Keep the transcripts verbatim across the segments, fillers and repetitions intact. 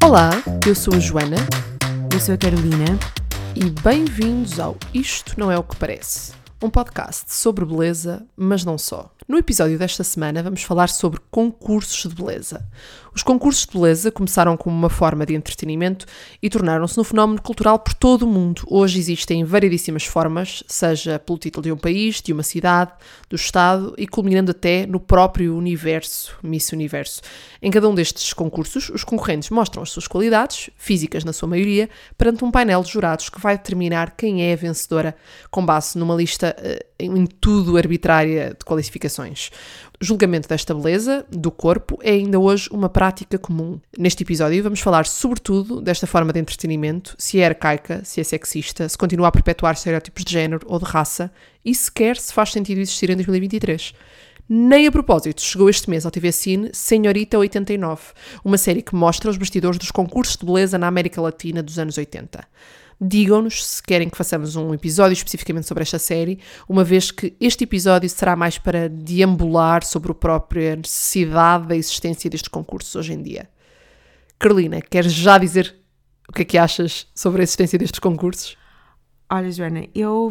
Olá, eu sou a Joana. Eu sou a Carolina. E bem-vindos ao Isto Não É O Que Parece, um podcast sobre beleza, mas não só. No episódio desta semana vamos falar sobre concursos de beleza. Os concursos de beleza começaram como uma forma de entretenimento e tornaram-se um fenómeno cultural por todo o mundo. Hoje existem variedíssimas formas, seja pelo título de um país, de uma cidade, do estado e culminando até no próprio universo, Miss Universo. Em cada um destes concursos, os concorrentes mostram as suas qualidades, físicas na sua maioria, perante um painel de jurados que vai determinar quem é a vencedora, com base numa lista uh, em tudo arbitrária de qualificações. O julgamento desta beleza, do corpo, é ainda hoje uma prática comum. Neste episódio vamos falar sobretudo desta forma de entretenimento, se é arcaica, se é sexista, se continua a perpetuar estereótipos de género ou de raça e sequer se faz sentido existir em dois mil e vinte e três. Nem a propósito, chegou este mês ao T V Cine Senhorita oitenta e nove, uma série que mostra os bastidores dos concursos de beleza na América Latina dos anos oitenta. Digam-nos se querem que façamos um episódio especificamente sobre esta série, uma vez que este episódio será mais para deambular sobre a própria necessidade da existência destes concursos hoje em dia. Carolina, queres já dizer o que é que achas sobre a existência destes concursos? Olha, Joana, eu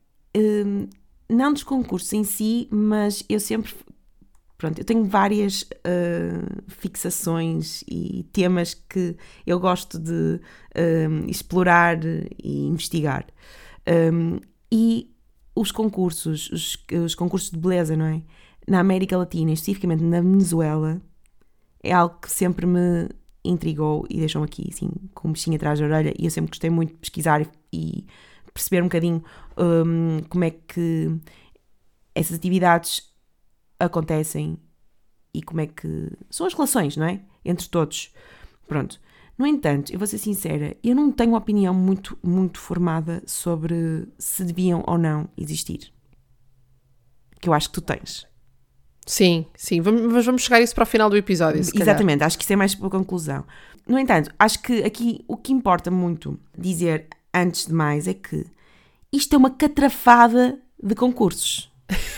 hum, não dos concursos em si, mas eu sempre... Pronto, eu tenho várias uh, fixações e temas que eu gosto de um, explorar e investigar. Um, e os concursos, os, os concursos de beleza, não é? Na América Latina, especificamente na Venezuela, é algo que sempre me intrigou e deixou-me aqui, assim, com um bichinho atrás da orelha. E eu sempre gostei muito de pesquisar e, e perceber um bocadinho um, como é que essas atividades acontecem e como é que são as relações, não é? Entre todos. Pronto. No entanto, eu vou ser sincera, eu não tenho uma opinião muito, muito formada sobre se deviam ou não existir. Que eu acho que tu tens. Sim, sim. Vamos, vamos chegar a isso para o final do episódio, se Exatamente, calhar. acho que isso é mais para a conclusão. No entanto, acho que aqui o que importa muito dizer, antes de mais, é que isto é uma catrafada de concursos.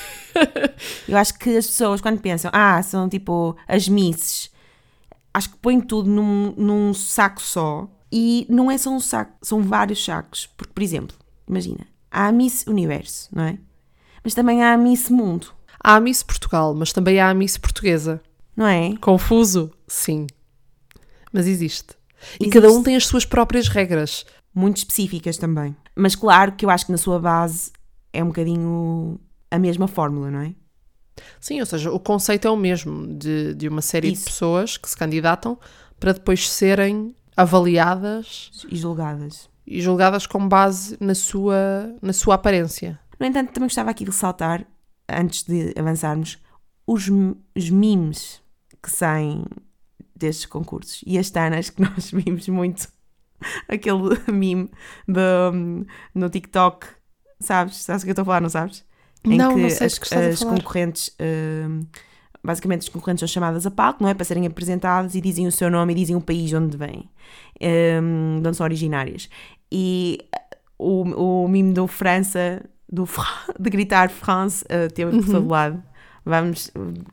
Eu acho que as pessoas, quando pensam, ah, são tipo as misses, acho que põem tudo num, num saco só. E não é só um saco, são vários sacos. Porque, por exemplo, imagina, há a Miss Universo, não é? Mas também há a Miss Mundo. Há a Miss Portugal, mas também há a Miss Portuguesa. Não é? Confuso? Sim. Mas existe. E Existe. cada um tem as suas próprias regras. Muito específicas também. Mas claro que eu acho que na sua base é um bocadinho a mesma fórmula, não é? Sim, ou seja, o conceito é o mesmo de, de uma série Isso. de pessoas que se candidatam para depois serem avaliadas E julgadas. e julgadas com base na sua, na sua aparência. No entanto, também gostava aqui de ressaltar, antes de avançarmos, os, os memes que saem destes concursos. E as tanas que nós vimos muito. Aquele meme do, no TikTok. Sabes? Sabes o que eu estou a falar, não sabes? Em não, que não sei as, o que estás as a falar. concorrentes, uh, basicamente as concorrentes são chamadas a palco, não é? Para serem apresentadas e dizem o seu nome e dizem o país onde vêm, um, de onde são originárias. E o, o mimo do França, do, de gritar France, uh, teve por todo lado. Vamos...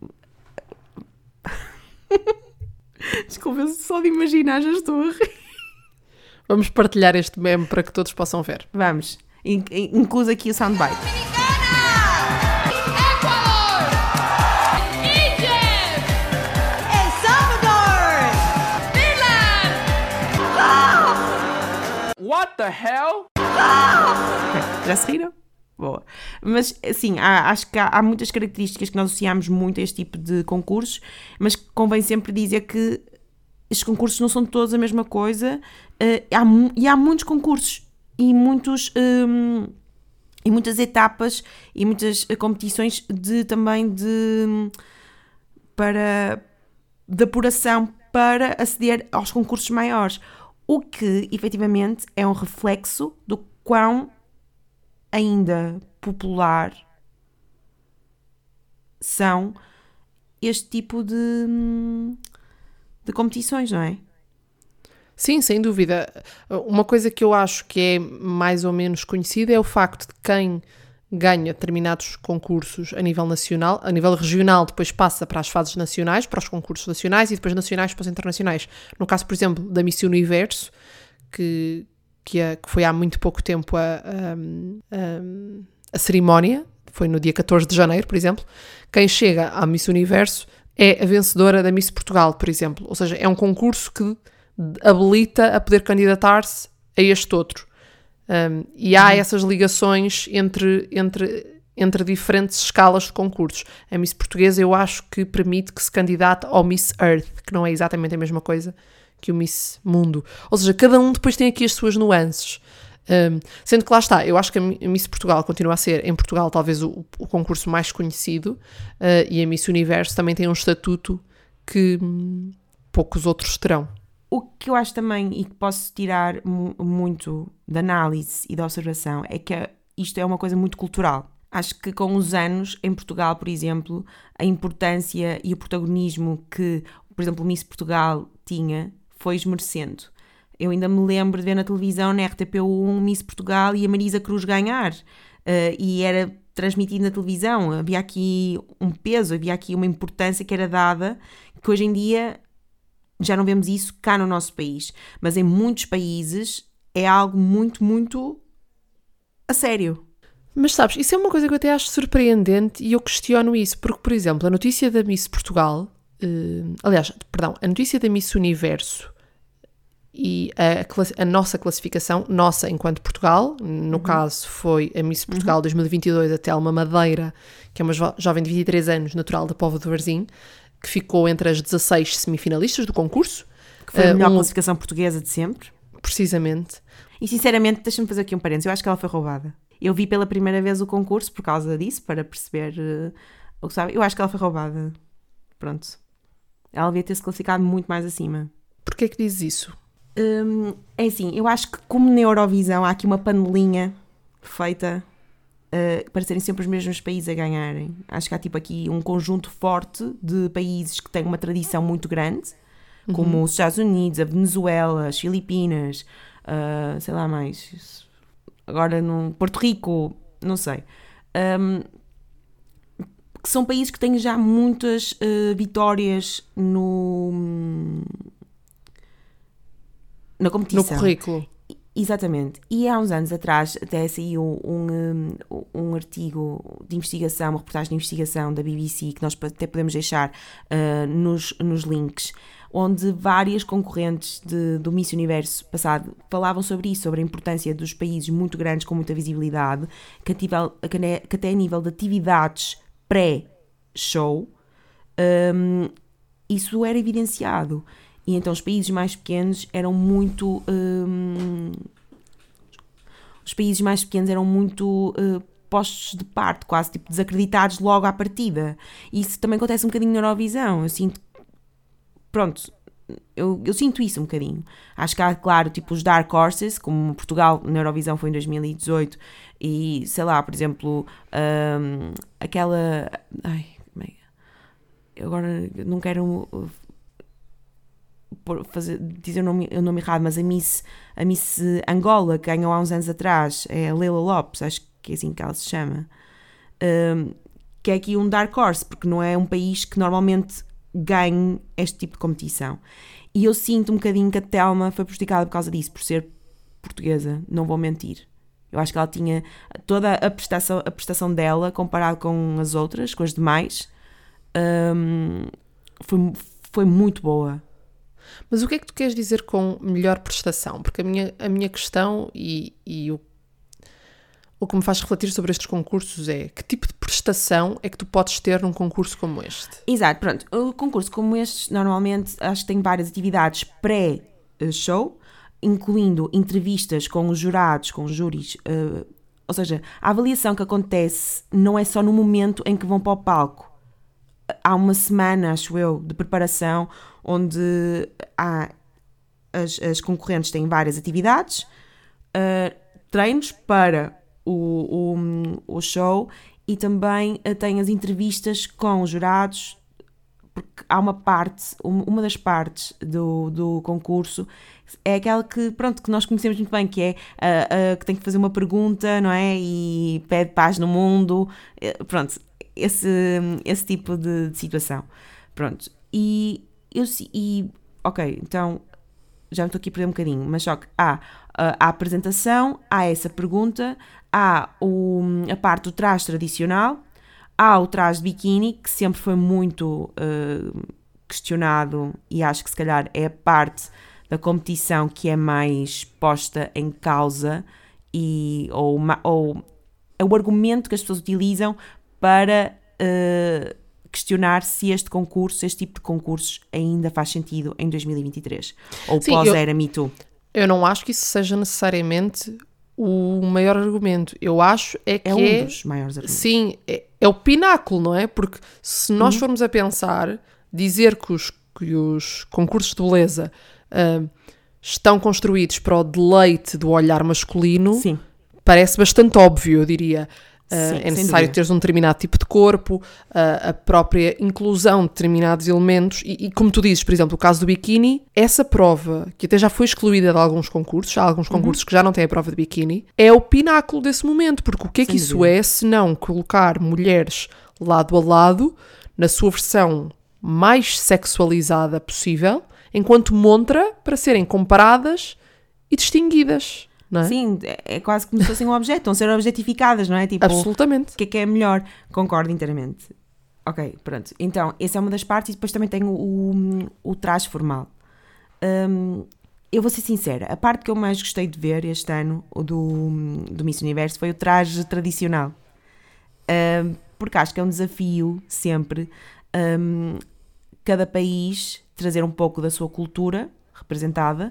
Desculpa, só de imaginar já estou a rir. Vamos partilhar este meme para que todos possam ver. Vamos. Incluso aqui o soundbite. What the hell? Okay, já se riram? Boa. Mas, assim, há, acho que há, há muitas características que nós associamos muito a este tipo de concursos, mas convém sempre dizer que estes concursos não são todos a mesma coisa, uh, há, e há muitos concursos e, muitos, um, e muitas etapas e muitas competições de, também de, para, de apuração para aceder aos concursos maiores. O que, efetivamente, é um reflexo do quão ainda popular são este tipo de, de competições, não é? Sim, sem dúvida. Uma coisa que eu acho que é mais ou menos conhecida é o facto de quem ganha determinados concursos a nível nacional, a nível regional depois passa para as fases nacionais, para os concursos nacionais e depois nacionais para os internacionais. No caso, por exemplo, da Miss Universo, que, que, a, que foi há muito pouco tempo a, a, a, a cerimónia, foi no dia catorze de janeiro, por exemplo, quem chega à Miss Universo é a vencedora da Miss Portugal, por exemplo. Ou seja, é um concurso que habilita a poder candidatar-se a este outro. Um, e há uhum. essas ligações entre, entre, entre diferentes escalas de concursos. A Miss Portuguesa eu acho que permite que se candidate ao Miss Earth, que não é exatamente a mesma coisa que o Miss Mundo. Ou seja, cada um depois tem aqui as suas nuances. Um, sendo que lá está, eu acho que a Miss Portugal continua a ser, em Portugal, talvez o, o concurso mais conhecido, uh, e a Miss Universo também tem um estatuto que hum, poucos outros terão. O que eu acho também, e que posso tirar mu- muito da análise e da observação, é que isto é uma coisa muito cultural. Acho que com os anos, em Portugal, por exemplo, a importância e o protagonismo que, por exemplo, o Miss Portugal tinha, foi esmerecendo. Eu ainda me lembro de ver na televisão, na R T P um, Miss Portugal e a Marisa Cruz ganhar. Uh, e era transmitido na televisão. Havia aqui um peso, havia aqui uma importância que era dada, que hoje em dia já não vemos isso cá no nosso país. Mas em muitos países é algo muito, muito a sério. Mas sabes, isso é uma coisa que eu até acho surpreendente e eu questiono isso. Porque, por exemplo, a notícia da Miss Portugal... Uh, aliás, perdão, a notícia da Miss Universo e a, a nossa classificação, nossa enquanto Portugal, no uhum. caso foi a Miss Portugal uhum. dois mil e vinte e dois, a Telma Madeira, que é uma jo- jovem de vinte e três anos, natural da Póvoa de Varzim, que ficou entre as dezasseis semifinalistas do concurso. Que foi a melhor uh, um... classificação portuguesa de sempre. Precisamente. E sinceramente, deixa-me fazer aqui um parênteses, eu acho que ela foi roubada. Eu vi pela primeira vez o concurso por causa disso, para perceber uh, o que sabe. Eu acho que ela foi roubada. Pronto. Ela devia ter-se classificado muito mais acima. Porquê que dizes isso? Hum, é assim, eu acho que como na Eurovisão há aqui uma panelinha feita uh, para serem sempre os mesmos países a ganharem. Acho que há tipo aqui um conjunto forte de países que têm uma tradição muito grande, uhum. como os Estados Unidos, a Venezuela, as Filipinas, uh, sei lá mais, agora no Porto Rico, não sei. Um, que são países que têm já muitas uh, vitórias no... na competição. No currículo. Exatamente. E há uns anos atrás até saiu um, um, um artigo de investigação, uma reportagem de investigação da B B C, que nós até podemos deixar uh, nos, nos links, onde várias concorrentes de, do Miss Universo passado falavam sobre isso, sobre a importância dos países muito grandes com muita visibilidade, que, atival, que até a nível de atividades pré-show, um, isso era evidenciado. E então os países mais pequenos eram muito... Hum, os países mais pequenos eram muito uh, postos de parte, quase tipo desacreditados logo à partida. E isso também acontece um bocadinho na Eurovisão. Eu sinto... Pronto, eu, eu sinto isso um bocadinho. Acho que há, claro, tipo os Dark Horses, como Portugal na Eurovisão foi em dois mil e dezoito, e sei lá, por exemplo, um, aquela... Ai, eu agora não quero... Por fazer, dizer o nome, o nome errado, mas a Miss, a Miss Angola, que ganhou há uns anos atrás, é a Leila Lopes, acho que é assim que ela se chama, um, que é aqui um dark horse, porque não é um país que normalmente ganhe este tipo de competição. E eu sinto um bocadinho que a Telma foi prejudicada por causa disso, por ser portuguesa, não vou mentir. Eu acho que ela tinha toda a prestação, a prestação dela, comparado com as outras, com as demais, um, foi, foi muito boa. Mas o que é que tu queres dizer com melhor prestação? Porque a minha, a minha questão e, e o, o que me faz refletir sobre estes concursos é que tipo de prestação é que tu podes ter num concurso como este? Exato, pronto. O concurso como este, normalmente, acho que tem várias atividades pré-show, incluindo entrevistas com os jurados, com os júris. Uh, ou seja, a avaliação que acontece não é só no momento em que vão para o palco. Há uma semana, acho eu, de preparação, onde há, as, as concorrentes têm várias atividades, uh, treinos para o, o, o show, e também uh, têm as entrevistas com os jurados porque há uma parte, uma das partes do, do concurso é aquela que, pronto, que nós conhecemos muito bem, que é a, a, que tem que fazer uma pergunta, não é? E pede paz no mundo, pronto, esse, esse tipo de, de situação. Pronto, e eu, e, ok, então, já me estou aqui a perder um bocadinho, mas só que há a, a apresentação, há essa pergunta, há o, a parte do traje tradicional, há o traje de biquíni, que sempre foi muito uh, questionado e acho que se calhar é a parte da competição que é mais posta em causa e, ou, ou é o argumento que as pessoas utilizam para uh, questionar se este concurso, este tipo de concursos ainda faz sentido em dois mil e vinte e três ou pós-era Me Too. Eu não acho que isso seja necessariamente o maior argumento. Eu acho é que é um é, dos maiores argumentos. Sim, é, é o pináculo, não é? Porque se nós uhum. formos a pensar, dizer que os, que os concursos de beleza uh, estão construídos para o deleite do olhar masculino, sim. parece bastante óbvio, eu diria. Uh, sim, é necessário teres um determinado tipo de corpo, uh, a própria inclusão de determinados elementos e, e como tu dizes, por exemplo, o caso do biquíni, essa prova, que até já foi excluída de alguns concursos, há alguns concursos uhum. que já não têm a prova de biquíni, é o pináculo desse momento, porque o que é que Sem isso dúvida. é se não colocar mulheres lado a lado, na sua versão mais sexualizada possível, enquanto montra para serem comparadas e distinguidas. Não é? Sim, é quase como se fossem um objeto, estão a ser objetificadas, não é? Tipo, absolutamente. O que é que é melhor? Concordo inteiramente. Ok, pronto. Então, essa é uma das partes e depois também tem o, o, o traje formal. Um, eu vou ser sincera, a parte que eu mais gostei de ver este ano, o do, do Miss Universo, foi o traje tradicional. Um, porque acho que é um desafio sempre um, cada país trazer um pouco da sua cultura representada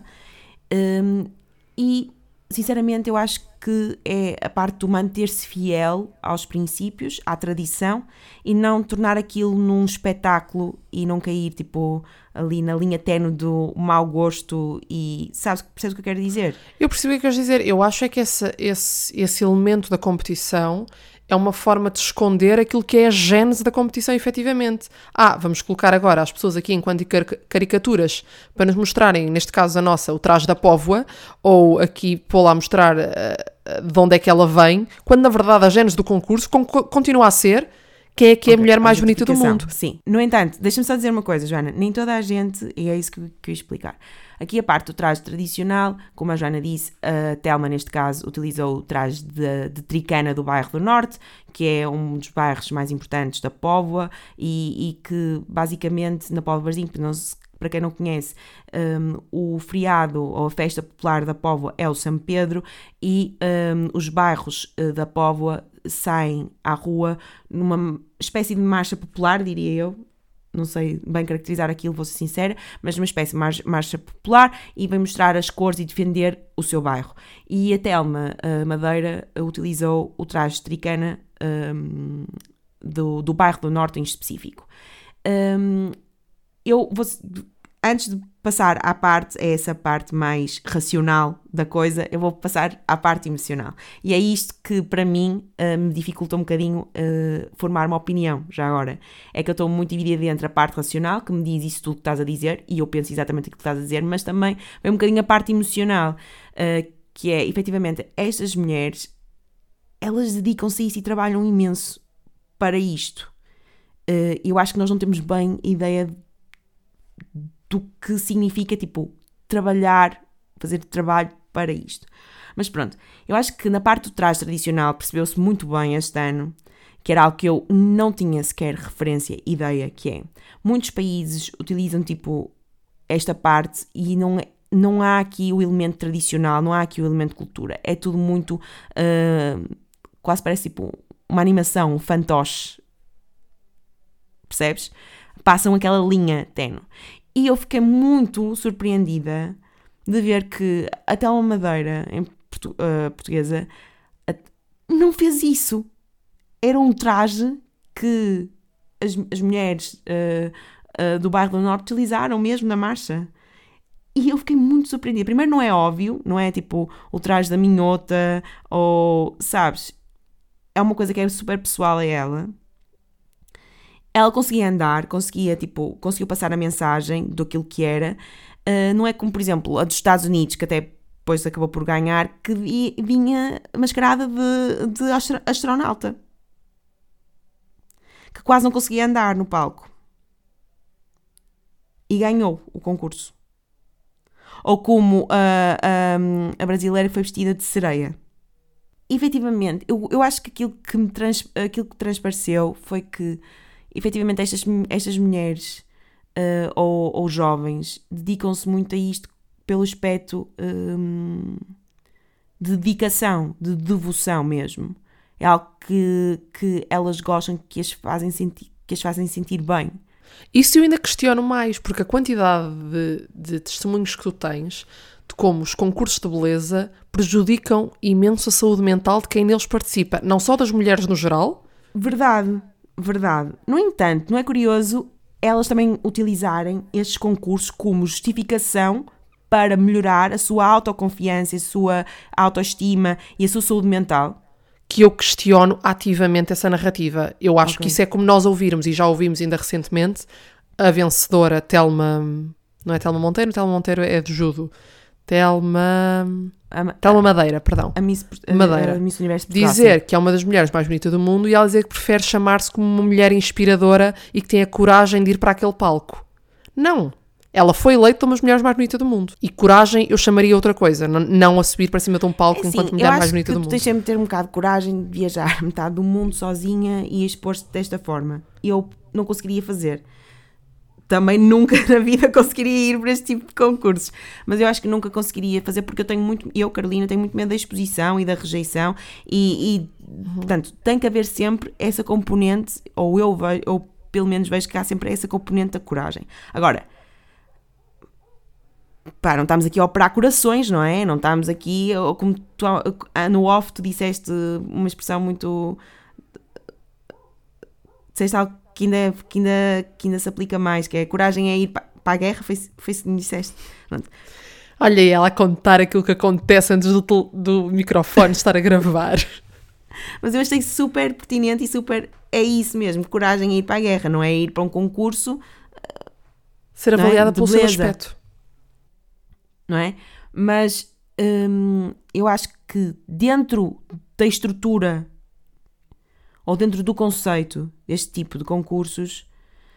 um, e sinceramente eu acho que é a parte do manter-se fiel aos princípios, à tradição e não tornar aquilo num espetáculo e não cair tipo ali na linha ténue do mau gosto e sabes, percebes o que eu quero dizer? Eu percebi o que queres dizer, eu acho é que esse, esse, esse elemento da competição é uma forma de esconder aquilo que é a gênese da competição, efetivamente. Ah, vamos colocar agora as pessoas aqui enquanto caricaturas para nos mostrarem, neste caso a nossa, o traje da póvoa, ou aqui pô-la a mostrar uh, de onde é que ela vem, quando na verdade a gênese do concurso con- continua a ser quem é que é okay, a mulher mais bonita do mundo. Sim. No entanto, deixa-me só dizer uma coisa, Joana, nem toda a gente, e é isso que eu queria explicar. Aqui a parte do traje tradicional, como a Joana disse, a Telma neste caso utilizou o traje de, de Tricana do bairro do Norte, que é um dos bairros mais importantes da Póvoa e, e que basicamente na Póvoa de Varzim, para quem não conhece, um, o feriado ou a festa popular da Póvoa é o São Pedro e um, os bairros uh, da Póvoa saem à rua numa espécie de marcha popular, diria eu, não sei bem caracterizar aquilo, vou ser sincera, mas uma espécie de marcha, marcha popular e vem mostrar as cores e defender o seu bairro. E a Telma a Madeira utilizou o traje de Tricana um, do, do bairro do Norte em específico. Um, eu vou, antes de passar à parte, é essa parte mais racional da coisa, eu vou passar à parte emocional. E é isto que, para mim, uh, me dificulta um bocadinho uh, formar uma opinião, já agora. É que eu estou muito dividida entre a parte racional, que me diz isso tudo que estás a dizer, e eu penso exatamente o que estás a dizer, mas também vem um bocadinho a parte emocional, uh, que é, efetivamente, estas mulheres, elas dedicam-se a isso e trabalham imenso para isto. Uh, eu acho que nós não temos bem ideia do que significa, tipo, trabalhar, fazer trabalho para isto. Mas pronto, eu acho que na parte do traje tradicional percebeu-se muito bem este ano, que era algo que eu não tinha sequer referência, ideia, que é, muitos países utilizam, tipo, esta parte e não, não há aqui o elemento tradicional, não há aqui o elemento cultura. É tudo muito, uh, quase parece, tipo, uma animação, um fantoche. Percebes? Passam aquela linha ténue. E eu fiquei muito surpreendida de ver que a Telma Madeira, em portu- uh, portuguesa, uh, não fez isso. Era um traje que as, as mulheres uh, uh, do bairro do Norte utilizaram mesmo na marcha. E eu fiquei muito surpreendida. Primeiro, não é óbvio, não é tipo o traje da minhota, ou, sabes, é uma coisa que é super pessoal a ela. ela conseguia andar, conseguia, tipo, conseguiu passar a mensagem daquilo que era. Uh, não é como, por exemplo, a dos Estados Unidos, que até depois acabou por ganhar, que vi, vinha mascarada de, de astro, astronauta. Que quase não conseguia andar no palco. E ganhou o concurso. Ou como a, a, a brasileira foi vestida de sereia. Efetivamente, eu, eu acho que aquilo que me trans, aquilo que transpareceu foi que, efetivamente, estas, estas mulheres uh, ou, ou jovens dedicam-se muito a isto pelo aspecto um, de dedicação, de devoção mesmo. É algo que, que elas gostam, que as fazem sentir, que as fazem sentir bem. Isso eu ainda questiono mais, porque a quantidade de, de testemunhos que tu tens de como os concursos de beleza prejudicam imenso a saúde mental de quem neles participa, não só das mulheres no geral. Verdade, verdade. No entanto, não é curioso elas também utilizarem estes concursos como justificação para melhorar a sua autoconfiança, a sua autoestima e a sua saúde mental? Que eu questiono ativamente essa narrativa. Eu acho Okay. que isso é como nós ouvirmos, e já ouvimos ainda recentemente, a vencedora Telma... Não é Telma Monteiro? Telma Monteiro é de judo. Telma... A, Telma Madeira, perdão. a Miss, Madeira. A, a Miss Universo de Portugal, Dizer sim. que é uma das mulheres mais bonitas do mundo e ela dizer que prefere chamar-se como uma mulher inspiradora e que tem a coragem de ir para aquele palco. Não. Ela foi eleita uma das mulheres mais bonitas do mundo. E coragem eu chamaria outra coisa. Não, não a subir para cima de um palco É, enquanto sim, mulher mais bonita eu do acho que tu mundo. tens sempre de ter um bocado de coragem de viajar metade do mundo sozinha e expor-te desta forma. Eu não conseguiria fazer. Também nunca na vida conseguiria ir para este tipo de concursos. Mas eu acho que nunca conseguiria fazer porque eu tenho muito, eu, Carolina, tenho muito medo da exposição e da rejeição e, e uhum. portanto, tem que haver sempre essa componente, ou eu vejo, ou pelo menos vejo que há sempre essa componente da coragem. Agora, pá, não estamos aqui a operar corações, não é? Não estamos aqui, como tu, no off tu disseste uma expressão muito... Disseste algo que ainda, que ainda, que ainda se aplica mais, que é a coragem é ir para, para a guerra, foi, foi isso que me disseste. Pronto. Olha aí ela a contar aquilo que acontece antes do, do microfone estar a gravar. Mas eu achei super pertinente e super... É isso mesmo, coragem é ir para a guerra, não é ir para um concurso... Ser avaliada é? pelo seu aspecto. Não é? Mas hum, eu acho que dentro da estrutura ou dentro do conceito deste tipo de concursos,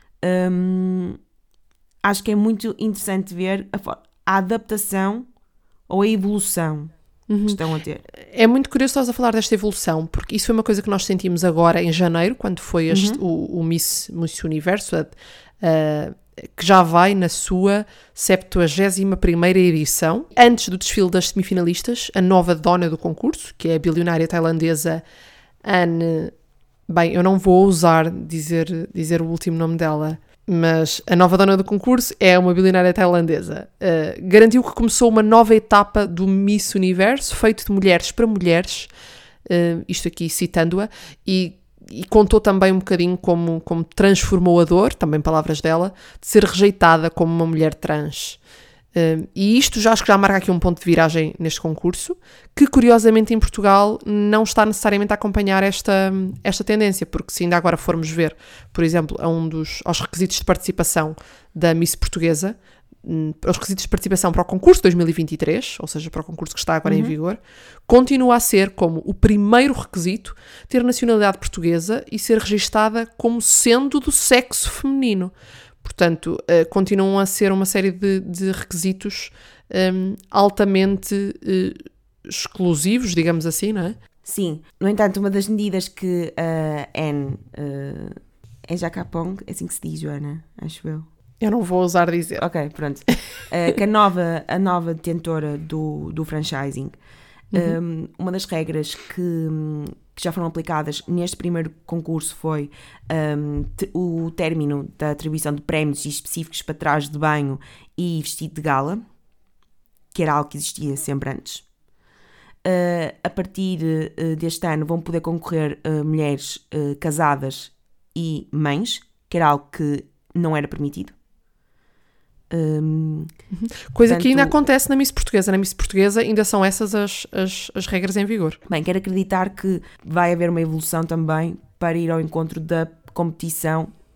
hum, acho que é muito interessante ver a, a adaptação ou a evolução uhum. que estão a ter. É muito curioso estás a falar desta evolução, porque isso foi uma coisa que nós sentimos agora em janeiro, quando foi este, uhum. o, o Miss, Miss Universo, a, a, que já vai na sua septuagésima primeira edição. Antes do desfile das semifinalistas, a nova dona do concurso, que é a bilionária tailandesa Anne... Bem, eu não vou ousar dizer, dizer o último nome dela, mas a nova dona do concurso é uma bilionária tailandesa. Uh, garantiu que começou uma nova etapa do Miss Universo, feito de mulheres para mulheres, uh, isto aqui citando-a, e, e contou também um bocadinho como, como transformou a dor, também palavras dela, de ser rejeitada como uma mulher trans. Uh, e isto já acho que já marca aqui um ponto de viragem neste concurso, que curiosamente em Portugal não está necessariamente a acompanhar esta, esta tendência, porque se ainda agora formos ver, por exemplo, a um dos, aos requisitos de participação da Miss Portuguesa, um, os requisitos de participação para o concurso dois mil e vinte e três, ou seja, para o concurso que está agora uhum. em vigor, continua a ser como o primeiro requisito ter nacionalidade portuguesa e ser registada como sendo do sexo feminino. Portanto, uh, continuam a ser uma série de, de requisitos um, altamente uh, exclusivos, digamos assim, não é? Sim. No entanto, uma das medidas que a uh, Anne uh, é Jacapong, é assim que se diz, Joana, acho eu. Eu não vou ousar dizer. Ok, pronto. Uh, que a nova, a nova detentora do, do franchising, uhum. um, uma das regras que... Um, que já foram aplicadas neste primeiro concurso foi um, t- o término da atribuição de prémios específicos para traje de banho e vestido de gala, que era algo que existia sempre antes. Uh, a partir uh, deste ano vão poder concorrer uh, mulheres uh, casadas e mães, que era algo que não era permitido. Um, Coisa portanto, que ainda acontece na Miss Portuguesa. Na Miss Portuguesa ainda são essas as, as, as regras em vigor. Bem, quero acreditar que vai haver uma evolução também para ir ao encontro da competição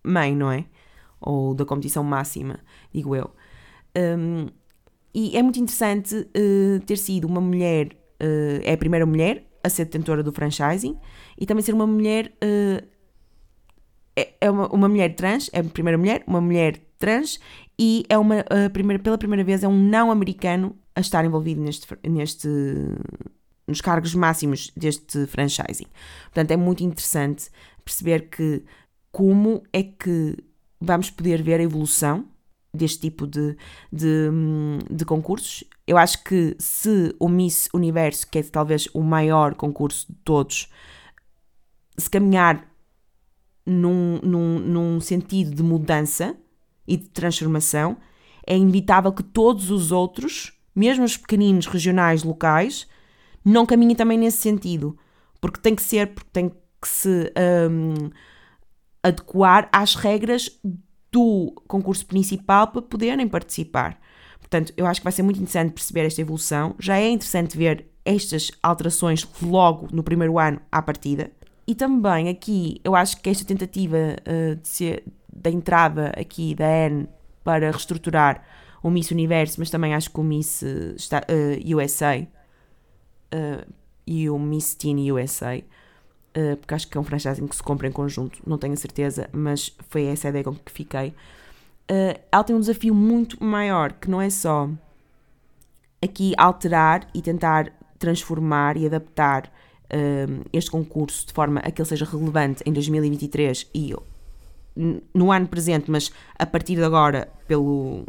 mãe, não é? Ou da competição máxima, digo eu. Um, e é muito interessante uh, ter sido uma mulher, uh, é a primeira mulher a ser detentora do franchising, e também ser uma mulher, uh, é, é uma, uma mulher trans, é a primeira mulher, uma mulher trans, e é uma, a primeira, pela primeira vez é um não-americano a estar envolvido neste, neste, nos cargos máximos deste franchising. Portanto, é muito interessante perceber que como é que vamos poder ver a evolução deste tipo de, de, de concursos. Eu acho que se o Miss Universo, que é talvez o maior concurso de todos, se caminhar num, num, num sentido de mudança e de transformação, é inevitável que todos os outros, mesmo os pequeninos, regionais, locais, não caminhem também nesse sentido. Porque tem que ser, porque tem que se um, adequar às regras do concurso principal para poderem participar. Portanto, eu acho que vai ser muito interessante perceber esta evolução. Já é interessante ver estas alterações logo no primeiro ano à partida. E também aqui, eu acho que esta tentativa uh, de ser, da entrada aqui da Anne para reestruturar o Miss Universo, mas também acho que o Miss uh, uh, U S A uh, e o Miss Teen U S A, Uh, porque acho que é um franchising que se compra em conjunto, não tenho a certeza, mas foi essa a ideia com que fiquei. Uh, ela tem um desafio muito maior, que não é só aqui alterar e tentar transformar e adaptar uh, este concurso de forma a que ele seja relevante em dois mil e vinte e três e no ano presente, mas a partir de agora, pelo,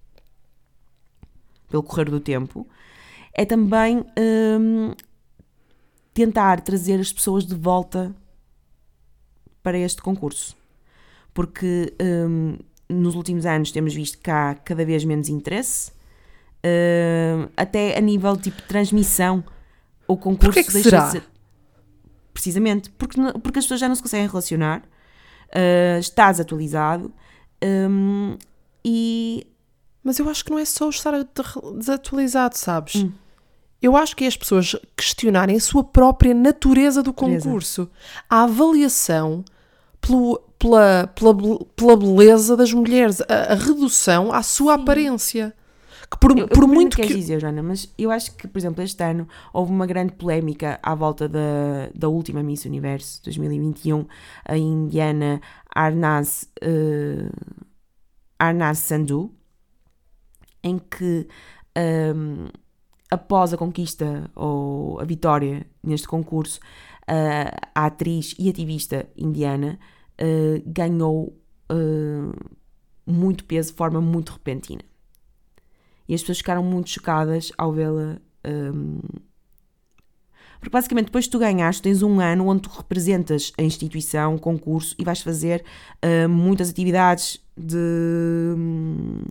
pelo correr do tempo, é também Um, tentar trazer as pessoas de volta para este concurso. Porque um, nos últimos anos temos visto que há cada vez menos interesse, uh, até a nível tipo de transmissão. O concurso Porquê que deixa será? de ser... Precisamente, porque, porque as pessoas já não se conseguem relacionar, uh, está desatualizado, um, e... Mas eu acho que não é só estar desatualizado, sabes? Hum. Eu acho que é as pessoas questionarem a sua própria natureza do Natureza. concurso. A avaliação pelo, pela, pela, pela beleza das mulheres. A, a redução à sua Sim. aparência. Que por, Eu, por eu muito que... que... queres dizer, Joana, mas eu acho que, por exemplo, este ano houve uma grande polémica à volta da, da última Miss Universo dois mil e vinte e um, a indiana Arnaz, uh, Arnaz Sandhu, em que... Um, após a conquista ou a vitória neste concurso, uh, a atriz e ativista indiana uh, ganhou uh, muito peso de forma muito repentina. E as pessoas ficaram muito chocadas ao vê-la. Um... Porque basicamente depois que tu ganhaste, tens um ano onde tu representas a instituição, o concurso, e vais fazer uh, muitas atividades de... Um,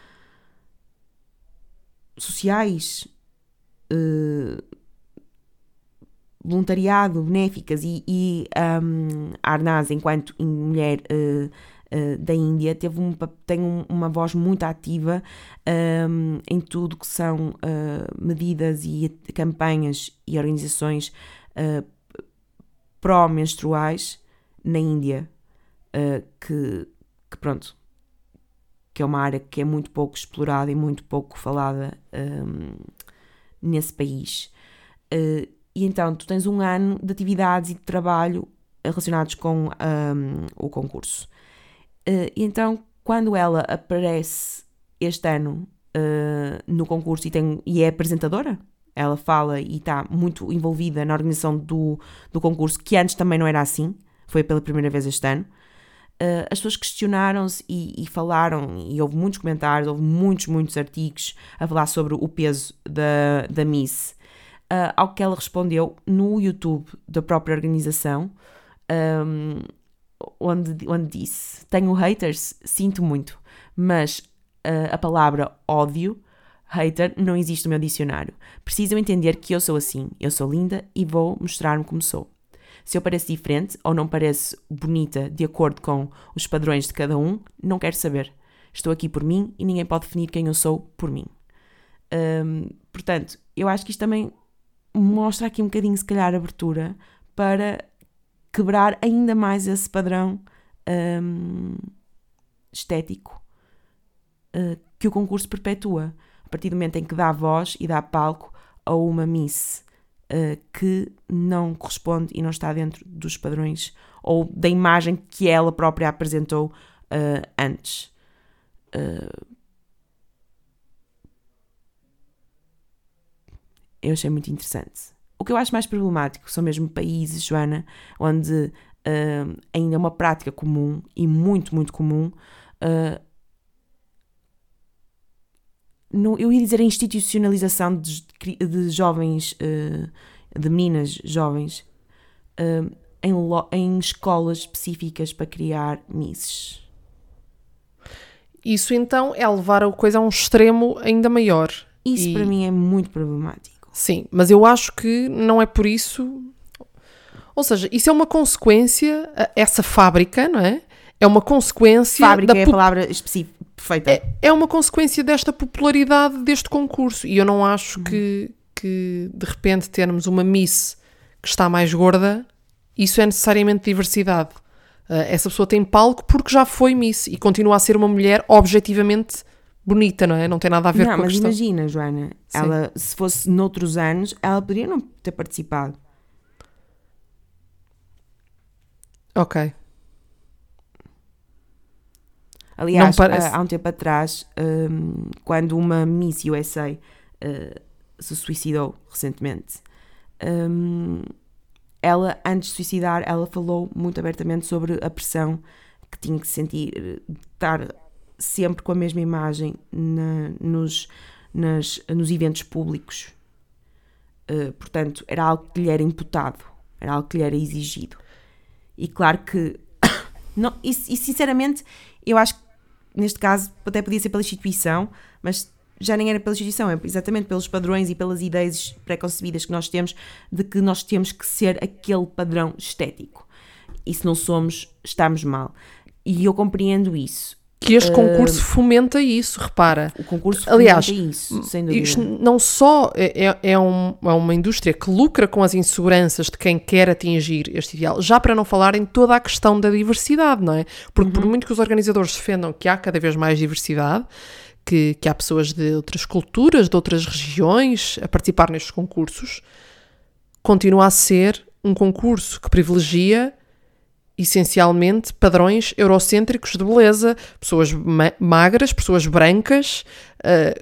sociais, Uh, voluntariado, benéficas, e, e um, a Arnaz, enquanto mulher uh, uh, da Índia, teve um, tem um, uma voz muito ativa um, em tudo que são uh, medidas e campanhas e organizações uh, pró-menstruais na Índia, uh, que, que pronto, que é uma área que é muito pouco explorada e muito pouco falada um, nesse país. Uh, e então tu tens um ano de atividades e de trabalho relacionados com um, o concurso. Uh, e então, quando ela aparece este ano uh, no concurso e, tem, e é apresentadora, ela fala e está muito envolvida na organização do, do concurso, que antes também não era assim, foi pela primeira vez este ano. Uh, as pessoas questionaram-se e, e falaram, e houve muitos comentários, houve muitos, muitos artigos a falar sobre o peso da, da Miss, uh, ao que ela respondeu no YouTube da própria organização, um, onde, onde disse: tenho haters, sinto muito, mas uh, a palavra ódio, hater, não existe no meu dicionário. Precisam entender que eu sou assim, eu sou linda e vou mostrar-me como sou. Se eu pareço diferente ou não pareço bonita de acordo com os padrões de cada um, não quero saber. Estou aqui por mim e ninguém pode definir quem eu sou por mim. Um, portanto, eu acho que isto também mostra aqui um bocadinho, se calhar, abertura para quebrar ainda mais esse padrão um, estético uh, que o concurso perpetua. A partir do momento em que dá voz e dá palco a uma Miss uh, que não corresponde e não está dentro dos padrões ou da imagem que ela própria apresentou uh, antes. Uh, eu achei muito interessante. O que eu acho mais problemático são mesmo países, Joana, onde uh, ainda é uma prática comum e muito, muito comum. Uh, no, eu ia dizer a institucionalização de, de jovens, uh, de meninas jovens, uh, em, lo, em escolas específicas para criar misses. Isso então é levar a coisa a um extremo ainda maior. Isso e... para mim é muito problemático. Sim, mas eu acho que não é por isso... Ou seja, isso é uma consequência, essa fábrica, não é? É uma consequência... Fábrica da é a palavra específica, perfeita. É, é uma consequência desta popularidade deste concurso. E eu não acho uhum. que, que, de repente, termos uma Miss que está mais gorda, isso é necessariamente diversidade. Uh, essa pessoa tem palco porque já foi Miss e continua a ser uma mulher objetivamente bonita, não é? Não tem nada a ver não, com a questão. Mas imagina, Joana, Sim. ela, se fosse noutros anos, ela poderia não ter participado. Ok. Aliás, parece... há um tempo atrás, um, quando uma Miss U S A uh, se suicidou recentemente, um, ela, antes de suicidar, ela falou muito abertamente sobre a pressão que tinha que sentir, de estar sempre com a mesma imagem na, nos, nas, nos eventos públicos. Uh, portanto, era algo que lhe era imputado, era algo que lhe era exigido. E claro que, não, e, e sinceramente, eu acho que neste caso até podia ser pela instituição, mas já nem era pela instituição, é exatamente pelos padrões e pelas ideias pré-concebidas que nós temos de que nós temos que ser aquele padrão estético. E se não somos, estamos mal. E eu compreendo isso. Que este uh, concurso fomenta isso, repara. O concurso Aliás, fomenta isso, sem dúvida. Isto não só é, é, um, é uma indústria que lucra com as inseguranças de quem quer atingir este ideal, já para não falar em toda a questão da diversidade, não é? Porque uhum. por muito que os organizadores defendam que há cada vez mais diversidade, que, que há pessoas de outras culturas, de outras regiões a participar nestes concursos, continua a ser um concurso que privilegia essencialmente padrões eurocêntricos de beleza, pessoas ma- magras, pessoas brancas. Uh,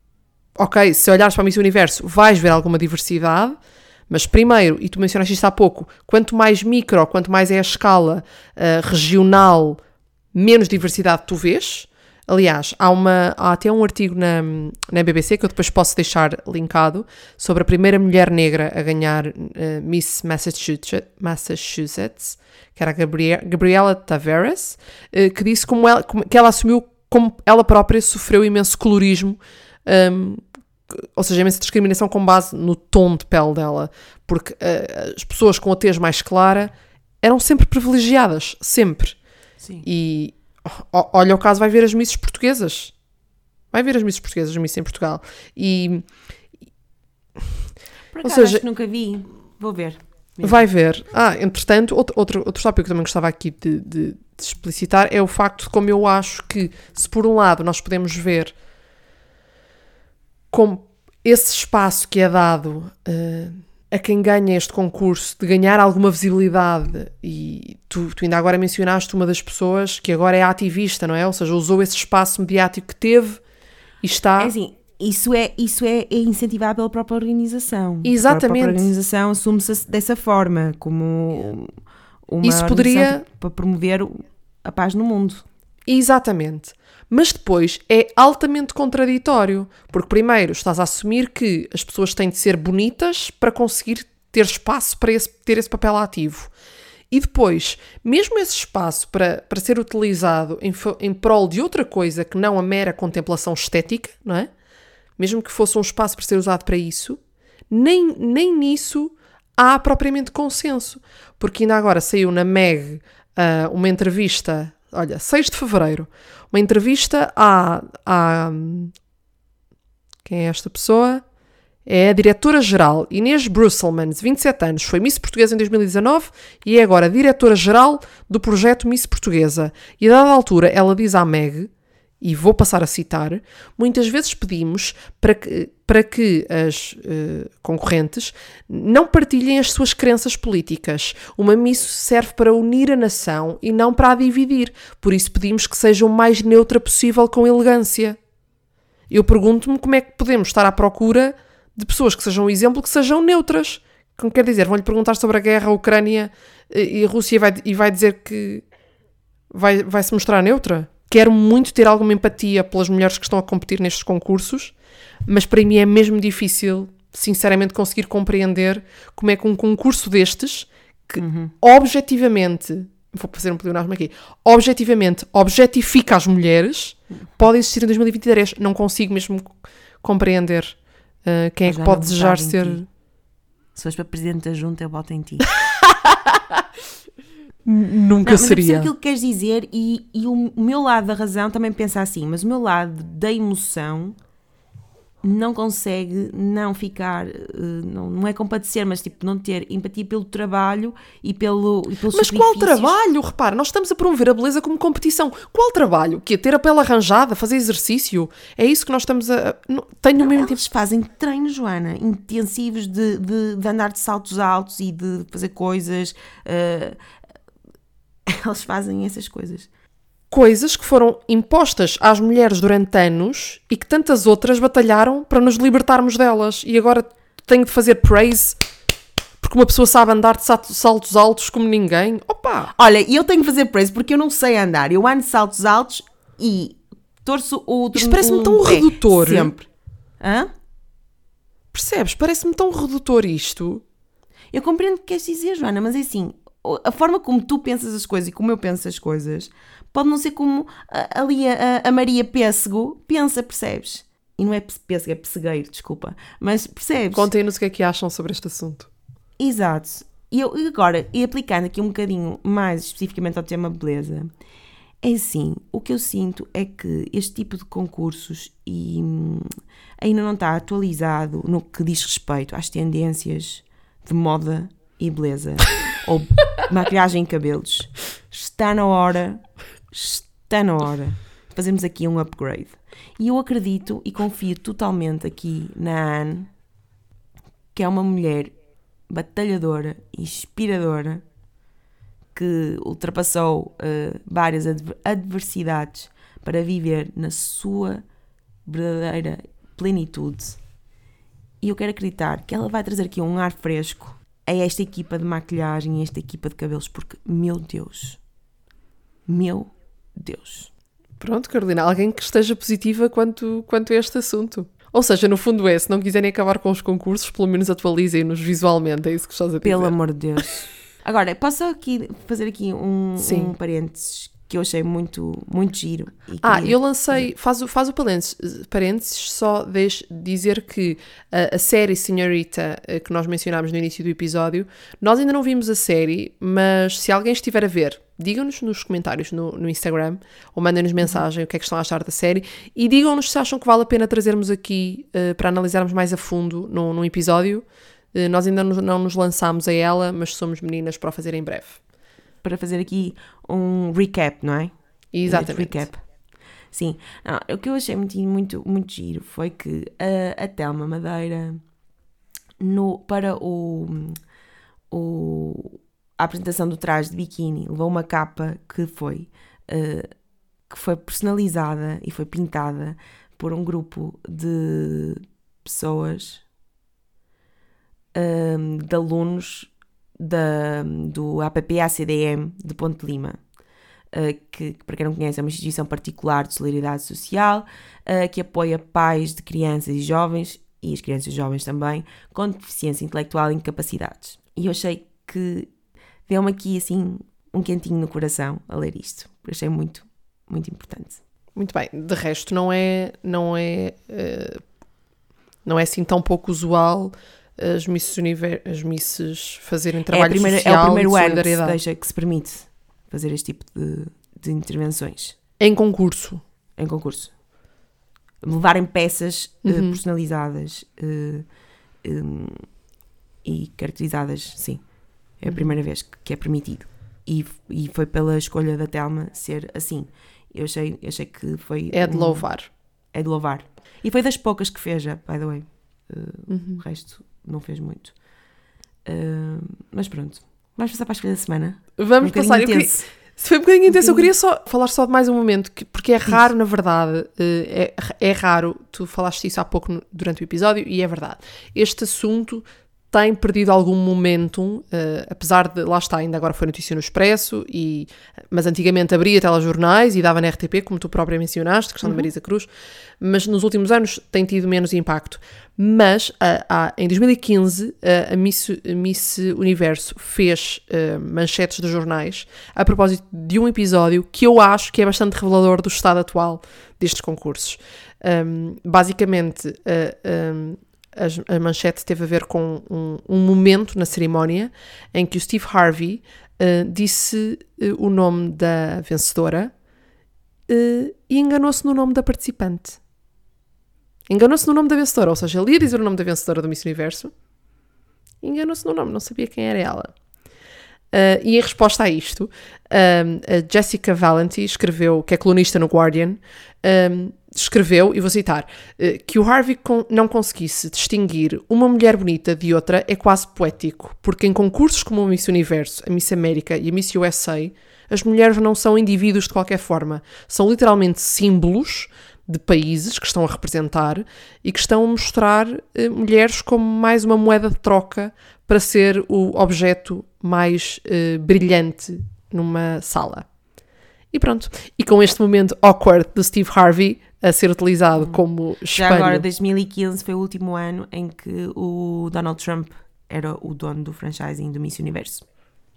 ok, se olhares para a Miss Universo vais ver alguma diversidade, mas primeiro, e tu mencionaste isto há pouco, quanto mais micro, quanto mais é a escala uh, regional, menos diversidade tu vês. Aliás, há, uma, há até um artigo na, na B B C que eu depois posso deixar linkado sobre a primeira mulher negra a ganhar uh, Miss Massachusetts, Massachusetts, que era a Gabriela, Gabriela Tavares, uh, que disse como ela, como, que ela assumiu como ela própria sofreu imenso colorismo, um, ou seja, imensa discriminação com base no tom de pele dela, porque uh, as pessoas com a tez mais clara eram sempre privilegiadas, sempre. Sim. E olha o caso, vai ver as misses portuguesas. Vai ver as misses portuguesas, as misses em Portugal. E... Por acaso, ou seja, acho que nunca vi. Vou ver. Mesmo. Vai ver. Ah, entretanto, outro, outro, outro tópico que eu também gostava aqui de, de, de explicitar é o facto de como eu acho que, se por um lado nós podemos ver como esse espaço que é dado... Uh, a quem ganha este concurso, de ganhar alguma visibilidade, e tu, tu ainda agora mencionaste uma das pessoas que agora é ativista, não é? Ou seja, usou esse espaço mediático que teve e está... É assim, isso é, isso é, é incentivado pela própria organização. Exatamente. A própria organização assume-se dessa forma, como uma isso poderia... para promover a paz no mundo. Exatamente. Mas depois é altamente contraditório, porque primeiro estás a assumir que as pessoas têm de ser bonitas para conseguir ter espaço para esse, ter esse papel ativo. E depois, mesmo esse espaço para, para ser utilizado em, em prol de outra coisa que não a mera contemplação estética, não é? Mesmo que fosse um espaço para ser usado para isso, nem, nem nisso há propriamente consenso. Porque ainda agora saiu na Meg uh, uma entrevista... Olha, seis de fevereiro, uma entrevista à, à... Quem é esta pessoa? É a diretora-geral Inês Brusselmans, vinte e sete anos, foi Miss Portuguesa em dois mil e dezanove e é agora diretora-geral do projeto Miss Portuguesa. E a dada altura ela diz à Meg, e vou passar a citar, muitas vezes pedimos para que, para que as uh, concorrentes não partilhem as suas crenças políticas. Uma Miss serve para unir a nação e não para a dividir. Por isso pedimos que seja o mais neutra possível com elegância. Eu pergunto-me como é que podemos estar à procura de pessoas que sejam um exemplo, que sejam neutras. Como quer dizer, vão-lhe perguntar sobre a guerra, a Ucrânia e a Rússia e vai, e vai dizer que vai, vai se mostrar neutra? Quero muito ter alguma empatia pelas mulheres que estão a competir nestes concursos, mas para mim é mesmo difícil, sinceramente, conseguir compreender como é que um concurso destes, que uhum. objetivamente, vou fazer um pleonasmo aqui, objetivamente objetifica as mulheres, pode existir em dois mil e vinte e três. Não consigo mesmo compreender uh, quem mas é que pode desejar ser... Ti. Se fores para Presidente da Junta, eu boto em ti. Nunca não, seria. Mas eu aquilo que queres dizer e, e o, o meu lado da razão também pensa assim, mas o meu lado da emoção não consegue não ficar, não, não é compadecer, mas tipo não ter empatia pelo trabalho e pelo e pelos Mas qual trabalho? Repara, nós estamos a promover a beleza como competição. Qual trabalho? Que é ter a pele arranjada, fazer exercício? É isso que nós estamos a... Não, tenho não, mesmo eles tempo... fazem treinos, Joana, intensivos de, de, de andar de saltos altos e de fazer coisas... Uh, eles fazem essas coisas. Coisas que foram impostas às mulheres durante anos e que tantas outras batalharam para nos libertarmos delas. E agora tenho de fazer praise porque uma pessoa sabe andar de saltos altos como ninguém. Opa! Olha, eu tenho de fazer praise porque eu não sei andar. Eu ando de saltos altos e torço o... Isto parece-me tão pé, redutor. Sempre. Hã? Percebes? Parece-me tão redutor isto. Eu compreendo o que queres dizer, Joana, mas é assim... A forma como tu pensas as coisas e como eu penso as coisas pode não ser como a, ali a, a Maria Pêssego pensa, percebes? E não é pêssego, é pessegueiro, desculpa. Mas percebes? Contem-nos o que é que acham sobre este assunto. Exato. E eu agora, e aplicando aqui um bocadinho mais especificamente ao tema beleza, é assim, o que eu sinto é que este tipo de concursos e, hum, ainda não está atualizado no que diz respeito às tendências de moda e beleza. Ou maquilhagem e cabelos. Está na hora, está na hora de fazermos aqui um upgrade. E eu acredito e confio totalmente aqui na Anne, que é uma mulher batalhadora, inspiradora, que ultrapassou uh, várias adver- adversidades para viver na sua verdadeira plenitude. E eu quero acreditar que ela vai trazer aqui um ar fresco a esta equipa de maquilhagem, a esta equipa de cabelos, porque, meu Deus, meu Deus. Pronto, Carolina, alguém que esteja positiva quanto, quanto a este assunto. Ou seja, no fundo é, se não quiserem acabar com os concursos, pelo menos atualizem-nos visualmente, é isso que estás a dizer. Pelo amor de Deus. Agora, posso aqui fazer aqui um, um parênteses que eu achei muito, muito giro. E ah, eu lancei, faz o, faz o parênteses, parênteses só deixe dizer que a, a série Senhorita, que nós mencionámos no início do episódio, nós ainda não vimos a série, mas se alguém estiver a ver, digam-nos nos comentários no, no Instagram, ou mandem-nos mensagem o que é que estão a achar da série, e digam-nos se acham que vale a pena trazermos aqui uh, para analisarmos mais a fundo no, no episódio. Uh, nós ainda não, não nos lançámos a ela, mas somos meninas para o fazer em breve. Para fazer aqui um recap, não é? Exatamente. Recap. Sim. Não, o que eu achei muito, muito, muito giro foi que a, a Thelma Madeira, no, para o, o, a apresentação do traje de biquíni, levou uma capa que foi, uh, que foi personalizada e foi pintada por um grupo de pessoas, um, de alunos Da, do A P P A C D M de Ponte Lima, uh, que, que para quem não conhece é uma instituição particular de solidariedade social, uh, que apoia pais de crianças e jovens, e as crianças e jovens também, com deficiência intelectual e incapacidades. E eu achei que deu-me aqui assim um quentinho no coração a ler isto. Eu achei muito, muito importante. Muito bem, de resto não é, não é, uh, não é assim tão pouco usual as misses, univer- as misses fazerem trabalho é primeira, social é o primeiro e de ano solidariedade. que se, deixa, que se permite fazer este tipo de, de intervenções. Em concurso. Em concurso. Levarem peças uhum. uh, personalizadas uh, um, e caracterizadas, sim. É a primeira vez que é permitido. E, e foi pela escolha da Thelma ser assim. Eu achei, achei que foi... É de um, louvar. É de louvar. E foi das poucas que fez, já, by the way. Uh, Uhum. O resto não fez muito. Uh, mas pronto. Vamos passar para a escolha da semana. Vamos um passar. Eu queria, se foi um bocadinho intenso, eu queria só falar só de mais um momento, que, porque é raro, isso. Na verdade, é, é raro, tu falaste isso há pouco no, durante o episódio, e é verdade. Este assunto tem perdido algum momentum, uh, apesar de, lá está, ainda agora foi notícia no Expresso, e, mas antigamente abria telejornais e dava na R T P, como tu própria mencionaste, questão uhum. de Marisa Cruz, mas nos últimos anos tem tido menos impacto. Mas uh, uh, em dois mil e quinze uh, a, Miss, a Miss Universo fez uh, manchetes de jornais a propósito de um episódio que eu acho que é bastante revelador do estado atual destes concursos. Um, basicamente, uh, um, a manchete teve a ver com um, um momento na cerimónia em que o Steve Harvey uh, disse uh, o nome da vencedora uh, e enganou-se no nome da participante. Enganou-se no nome da vencedora, ou seja, ele ia dizer o nome da vencedora do Miss Universo e enganou-se no nome, não sabia quem era ela. Uh, e em resposta a isto, um, a Jessica Valenti escreveu, que é colunista no Guardian, um, escreveu, e vou citar, uh, que o Harvey con- não conseguisse distinguir uma mulher bonita de outra é quase poético, porque em concursos como a Miss Universo, a Miss América e a Miss U S A, as mulheres não são indivíduos de qualquer forma, são literalmente símbolos de países que estão a representar e que estão a mostrar uh, mulheres como mais uma moeda de troca para ser o objeto mais uh, brilhante numa sala. E pronto. E com este momento awkward do Steve Harvey a ser utilizado hum. como espelho. Já agora, dois mil e quinze foi o último ano em que o Donald Trump era o dono do franchising do Miss Universo.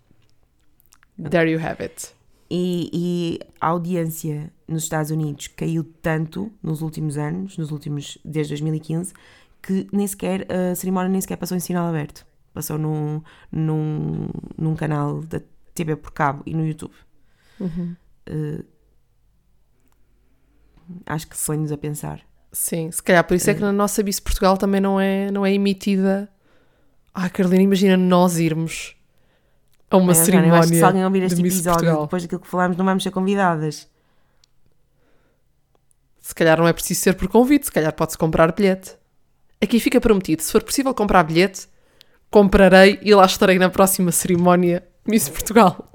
There you have it. E, e a audiência nos Estados Unidos caiu tanto nos últimos anos, nos últimos, desde dois mil e quinze, que nem sequer, a cerimónia nem sequer passou em sinal aberto. Passou num, num, num canal da T V por cabo e no YouTube. Uhum. Uh, acho que põe-nos a pensar. Sim, se calhar por isso é que na nossa Miss Portugal também não é, não é emitida. Ah, Carolina, imagina nós irmos a uma é, cerimónia. Eu acho que se alguém ouvir este de episódio Portugal, depois daquilo que falámos, não vamos ser convidadas. Se calhar não é preciso ser por convite, se calhar pode-se comprar bilhete. Aqui fica prometido, se for possível comprar bilhete, comprarei e lá estarei na próxima cerimónia Miss Portugal.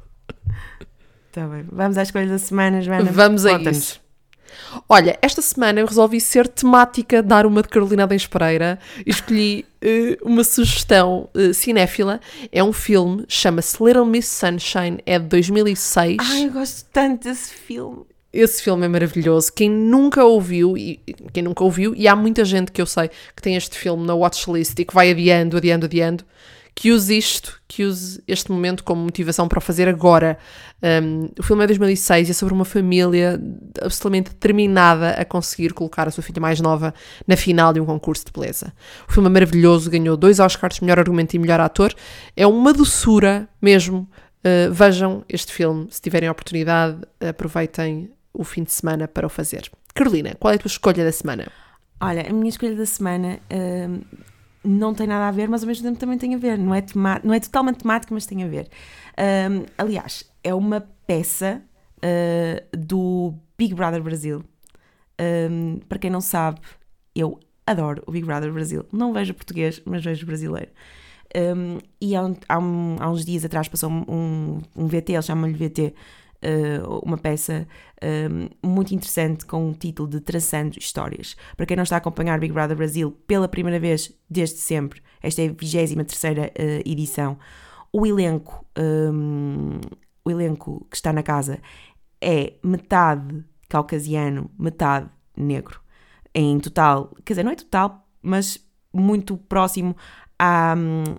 Tá bem. Vamos à escolha da semana, Joana. Vamos a Conta-nos. isso. Olha, esta semana eu resolvi ser temática, dar uma de Carolina Adens Pereira e escolhi uh, uma sugestão uh, cinéfila. É um filme, chama-se Little Miss Sunshine, é de dois mil e seis. Ai, eu gosto tanto desse filme. Esse filme é maravilhoso. Quem nunca ouviu, e quem nunca ouviu, e há muita gente que eu sei que tem este filme na watchlist e que vai adiando, adiando, adiando, que use isto, que use este momento como motivação para o fazer agora. Um, o filme é de dois mil e seis e é sobre uma família absolutamente determinada a conseguir colocar a sua filha mais nova na final de um concurso de beleza. O filme é maravilhoso, ganhou dois Oscars, melhor argumento e melhor ator. É uma doçura mesmo. Uh, vejam este filme, se tiverem a oportunidade, aproveitem o fim de semana para o fazer. Carolina, qual é a tua escolha da semana? Olha, a minha escolha da semana uh, não tem nada a ver, mas ao mesmo tempo também tem a ver. Não é, tema- não é totalmente temática, mas tem a ver. Um, aliás, é uma peça uh, do Big Brother Brasil. Um, para quem não sabe, eu adoro o Big Brother Brasil. Não vejo português, mas vejo brasileiro. Um, e há, um, há, um, há uns dias atrás passou um, um V T, eles chamam-lhe V T, uh, uma peça um, muito interessante com o título de Traçando Histórias. Para quem não está a acompanhar Big Brother Brasil pela primeira vez desde sempre, esta é a vigésima terceira uh, edição, o elenco, um, o elenco que está na casa é metade caucasiano, metade negro. Em total, quer dizer, não é total, mas muito próximo a,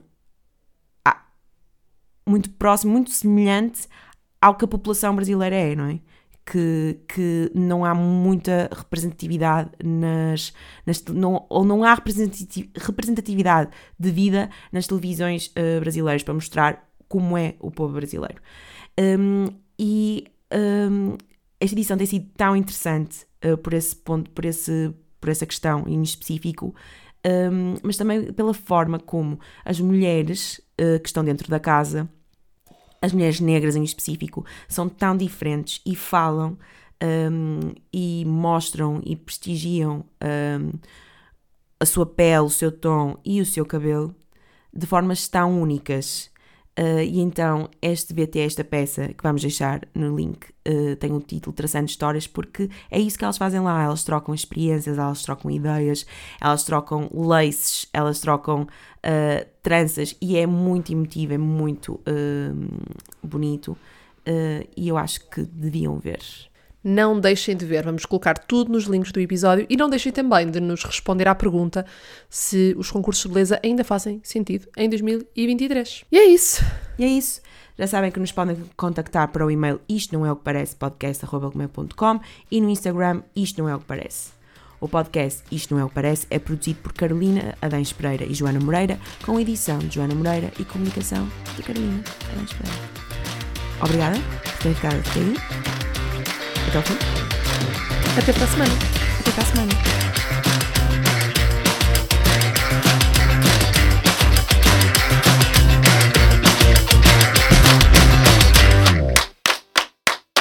a muito próximo, muito semelhante ao que a população brasileira é, não é? Que, que não há muita representatividade nas, nas não, ou não há representatividade de vida nas televisões uh, brasileiras para mostrar como é o povo brasileiro. Um, e um, esta edição tem sido tão interessante uh, por esse ponto, por, esse, por essa questão em específico, um, mas também pela forma como as mulheres uh, que estão dentro da casa, as mulheres negras em específico, são tão diferentes e falam um, e mostram e prestigiam um, a sua pele, o seu tom e o seu cabelo de formas tão únicas. Uh, e então este V T, esta peça que vamos deixar no link, uh, tem o título Traçando Histórias, porque é isso que elas fazem lá. Elas trocam experiências, elas trocam ideias, elas trocam laces, elas trocam uh, tranças, e é muito emotivo, é muito uh, bonito, uh, e eu acho que deviam ver. Não deixem de ver, vamos colocar tudo nos links do episódio, e não deixem também de nos responder à pergunta se os concursos de beleza ainda fazem sentido em dois mil e vinte e três. E é isso. E é isso. Já sabem que nos podem contactar para o e-mail isto não é o que parece, podcast arroba gmail ponto com, e no Instagram isto não é o que parece. O podcast Isto Não É O Que Parece é produzido por Carolina Adães Pereira e Joana Moreira, com edição de Joana Moreira e comunicação de Carolina Adães Pereira. Obrigada por terem ficado até aí. Até ao fim. Até para a semana. Até para a semana.